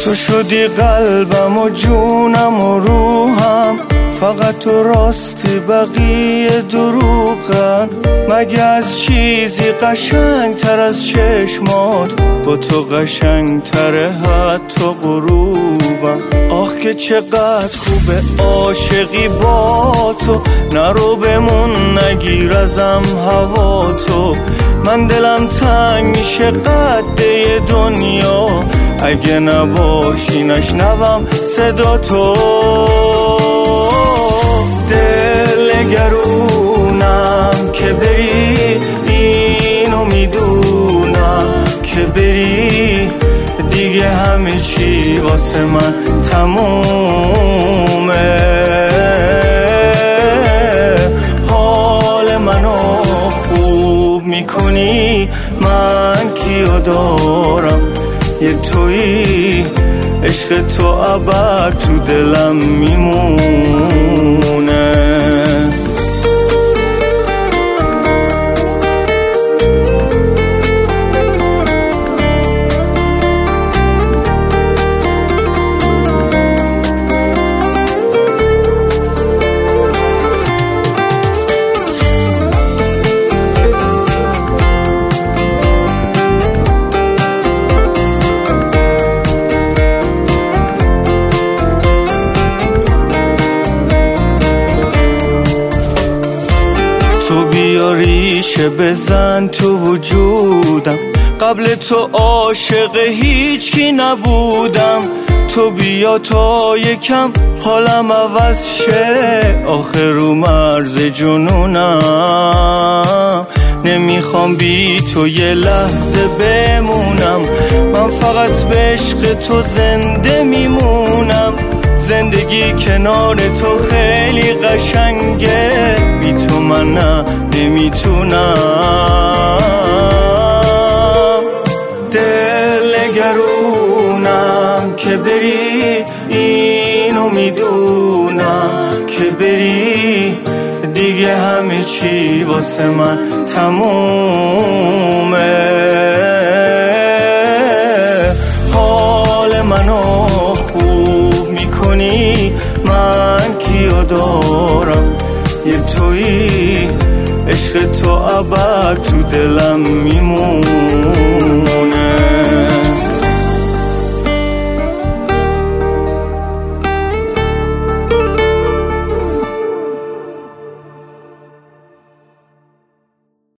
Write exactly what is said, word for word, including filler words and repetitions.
تو شدی قلبم و جونم و روحم، فقط تو راستی بقیه دروغن. مگه از چیزی قشنگ تر از چشمات، با تو قشنگ تره حتی غروبم. آخ که چقدر خوبه عاشقی با تو، نرو بمون نگیر ازم هوا تو. من دلم تنگ میشه قده دنیا، اگه نباشی نشنوم صدا تو. دل نگرونم که بری، اینو میدونم که بری دیگه همه چی واسه من تمومه. حال منو خوب میکنی، من کیو دارم؟ یه تویی، عشق تو ابد تو دلم میمونه. تو بیا ریشه بزن تو وجودم، قبل تو عاشق هیچ کی نبودم. تو بیا تا یکم حالم عوض شه، آخر رو مرز جنونم. نمیخوام بی تو یه لحظه بمونم، من فقط به عشق تو زنده میمونم. زندگی کنار تو خیلی قشنگه، بی تو من نه نمیتونم. دل نگرونم که بری، اینو میدونم که بری دیگه همه چی واسه من تمومه.